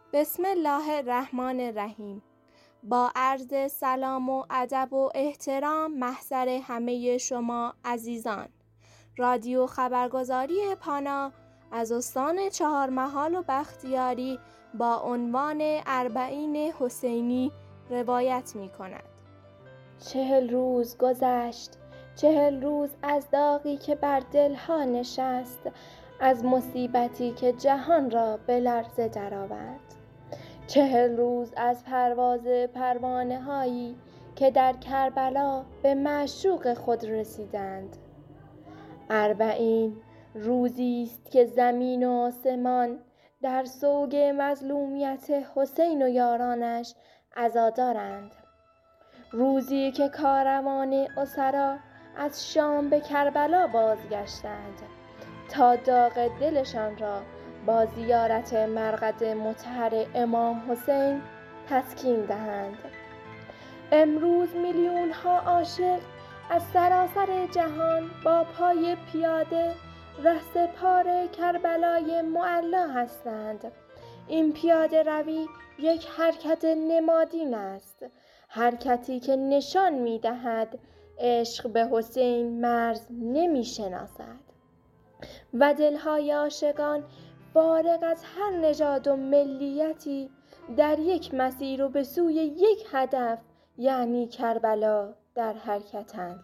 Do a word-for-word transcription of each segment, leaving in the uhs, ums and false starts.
بسم الله الرحمن الرحیم. با عرض سلام و ادب و احترام محضر همه شما عزیزان، رادیو خبرگزاری پانا از استان چهارمحال و بختیاری با عنوان اربعین حسینی روایت می کند. چهل روز گذشت، چهل روز از داغی که بر دلها نشست، از مصیبتی که جهان را به لرزه درآورد. چهل روز از پرواز پروانه هایی که در کربلا به معشوق خود رسیدند. اربعین روزی است که زمین و آسمان در سوگ مظلومیت حسین و یارانش عزادارند. روزی که کاروان اسرا از شام به کربلا بازگشتند تا داغ دلشان را با زیارت مرقد مطهر امام حسین تسکین دهند. امروز میلیون ها عاشق از سراسر جهان با پای پیاده رهسپار کربلای معلا هستند. این پیاده روی یک حرکت نمادین است، حرکتی که نشان می دهد عشق به حسین مرز نمی شناسد و دلهای عاشقان فارغ از هر نژاد و ملیتی در یک مسیر و به سوی یک هدف یعنی کربلا در حرکتند.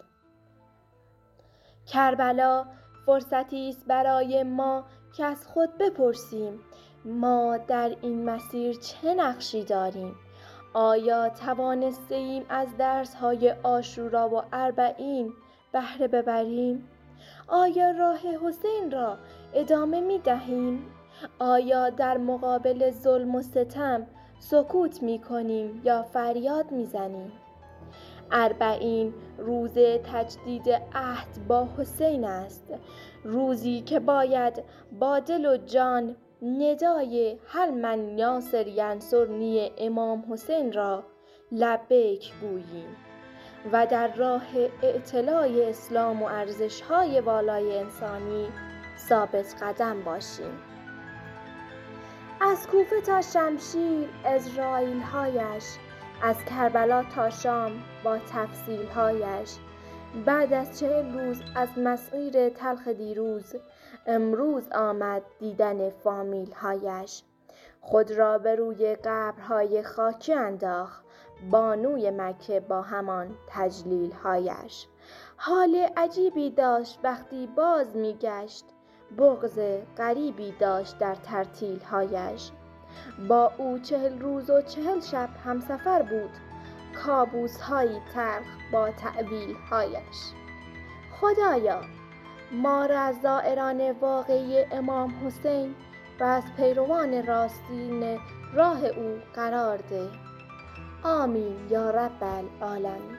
کربلا فرصتی است برای ما که از خود بپرسیم ما در این مسیر چه نقشی داریم؟ آیا توانسته ایم از درس‌های عاشورا و اربعین بهره ببریم؟ آیا راه حسین را ادامه می دهیم؟ آیا در مقابل ظلم و ستم سکوت می کنیم یا فریاد می زنیم؟ اربعین روز تجدید عهد با حسین است، روزی که باید با دل و جان ندای هر من یاسر ینصرنی امام حسین را لبیک گوییم و در راه اعتلای اسلام و ارزش‌های والای انسانی ثابت قدم باشیم. از کوفه تا شمشیر اسرائیل‌هایش، از کربلا تا شام با تفصیل‌هایش، بعد از چهل روز از مسیر تلخ دیروز امروز آمد دیدن فامیل‌هایش. خود را به روی قبرهای خاکی انداخت بانوی مکه با همان تجلیل‌هایش. حال عجیبی داشت وقتی باز می‌گشت، بغض غریبی داشت در ترتیل‌هایش. با او چهل روز و چهل شب همسفر بود، کابوس‌هایی تلخ با تأویل‌هایش. خدایا ما را از زائران واقعی امام حسین و از پیروان راستین راه او قرار ده. آمین یا رب العالمین.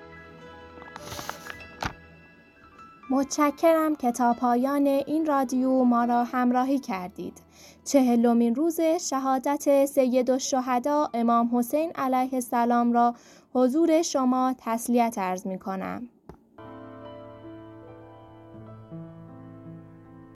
متشکرم که تا پایان این رادیو ما را همراهی کردید. چهلمین روز شهادت سیدالشهدا امام حسین علیه السلام را حضور شما تسلیت عرض می کنم.